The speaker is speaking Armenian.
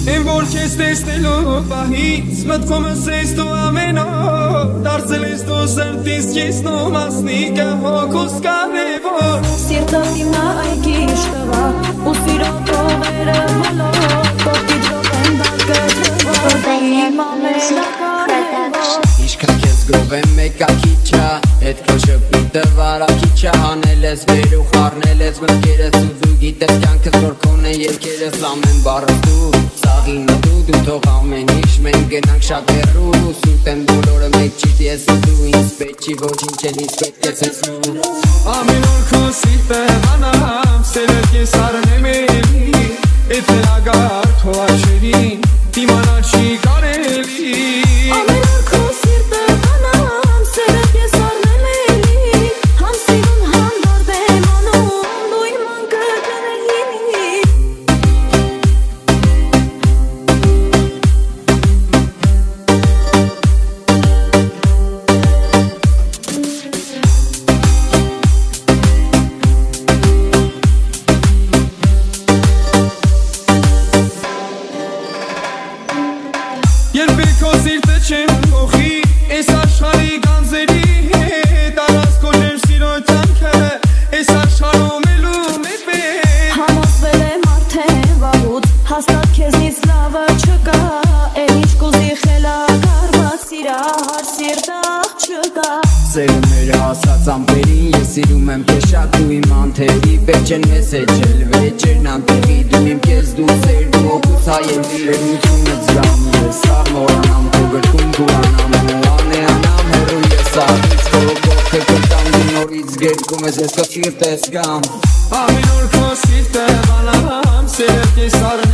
Եմ որ քեզ տեսնելու պահից մտքումս ես դու ամեն օր դարձել ես դու սրտիս կեսնու մասնիկը հոգուս կարևոր Սիրտս իմը այգիշ տվա ու սիրո տողերը բոլոր Պոտի դրով են դարգը իմ ամենակարևոր Իշքան քեզ գրով եմ մեկա քիչա Էդ քո շպիտը վարակիչա Հանել ես վեր ու խառնել ես մտքերս ու դու գիտես կյանքս որ քոն է երկերս ամեն բառս դու Սաղինը դու թող ամեն ինչ մենք գնանք շատ հեռու Սուտ եմ բոլորը մեկ չիտ ես ու դու ինձ պետք չի ոչինչ էլ ինձ պետք ես ես ու Ամեն օր քո սիրտը բանամ սերդ ես արնեմ էլի Էդ լագար քո աչերին դիմանալ չի կարելի Ամեն օր քո սիրտը բանամ սերդ ես արնել էլի Համ սիրուն համ դարդ եմ անում դու իմ անկրկնելի Երբեք քո սիրտը չեմ փոխի Այս աշխարհի գանձերի հետ Առանց քո ջերմ սիրո ցանքը Այս աշխարհում ելում է պետք Համոզվել եմ արդեն վաղուց հաստատ քեզնից լավը չկա Էլ ինչ կուզի խելագարված սիրահար սիրտաղ չկա Սերը մեր հասած ամպերին Ես սիրում եմ քեզ շատ ու իմ անթերի Պետք չեն մեզ էջել վեճերն անտեղի Դու իմ կեզ դու ծեր դու օգուց հայելի Երնությունը ձրամ ես սաղ մորանամ Քո գրքում գուրանամ ու անեանամ Հեռու ես աղից քո կողքը կտամ Դու նորից գերկում ես ես քո սիրտ ես գամ Ամեն օր քո սիրտը բանամ Սերդ ես արնեմ